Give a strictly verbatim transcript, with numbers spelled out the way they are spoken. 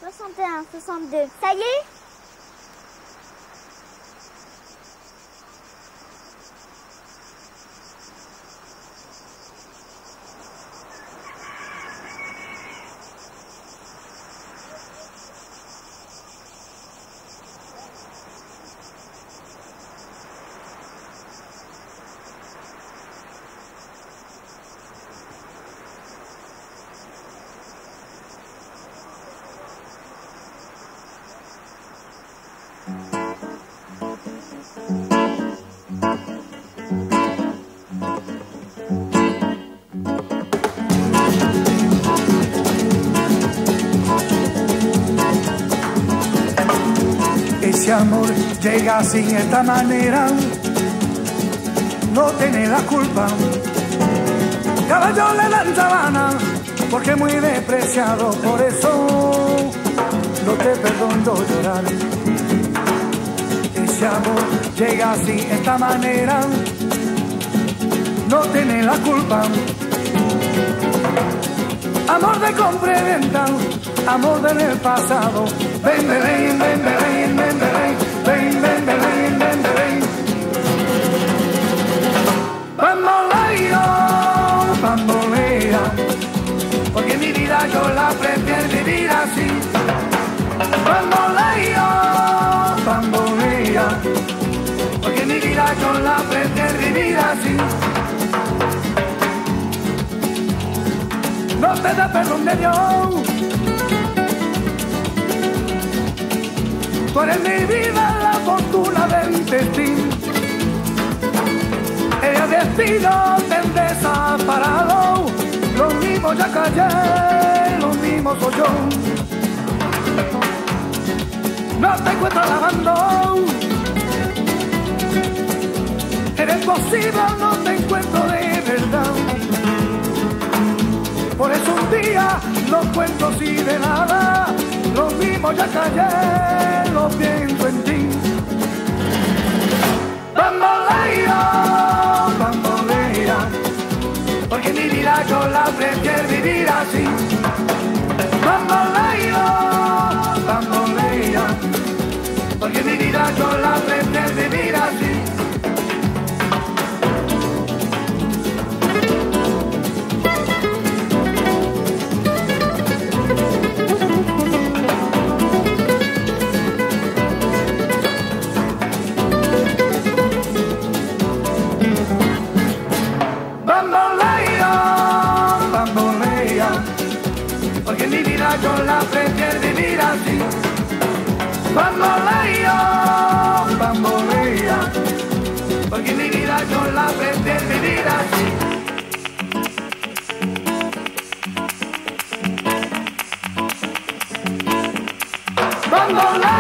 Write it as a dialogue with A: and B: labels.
A: soixante et un, soixante-deux. Ça y est?
B: Ese amor llega así de esta manera, no tiene la culpa. Caballo le dan sabana, porque es muy despreciado, por eso no te perdono llorar. Ese amor llega así de esta manera, no tiene la culpa. Amor de compra y venta, amor del pasado. Ven, ven, ven, ven, ven, ven, ven, ven, ven, ven, ven, ven. Bamboleo, bambolea, porque mi vida yo la prefiero vivir así. Bamboleo, bambolea, porque mi vida yo la prefiero vivir así. No te da perdón de Dios. Tú eres mi vida, la fortuna del destino. El destino te desaparado. Lo mismo ya callé, lo mismo soy yo. No te encuentro lavando. Eres posible, no te encuentro de verdad. Por eso un día no cuento así de nada. Lo mismo ya callé, lo pienso en ti. Bambolea, bambolea, porque mi vida yo la prefiero vivir así. Bambolea, bambolea, porque mi vida yo la prefiero vivir así. Yo la prefiero vivir así. Bambolea, bambolea, porque mi vida yo la prefiero vivir así. Bambolea.